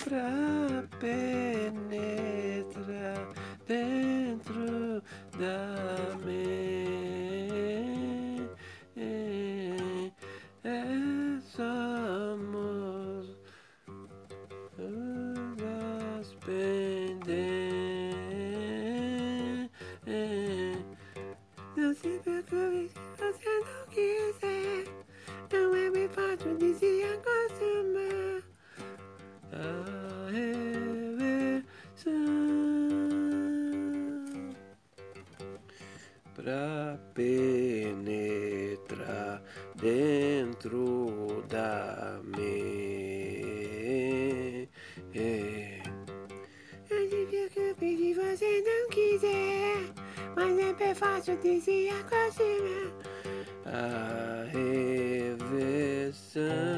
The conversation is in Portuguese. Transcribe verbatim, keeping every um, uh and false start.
pra penetrar dentro da mente. Somos as pendentes. Não se preocupe se você não quiser. Não é bem fácil de se acostumar. A reversão pra penetrar dentro da mente. Não se preocupe se você não quiser, mas é bem fácil de se acostumar. A reversão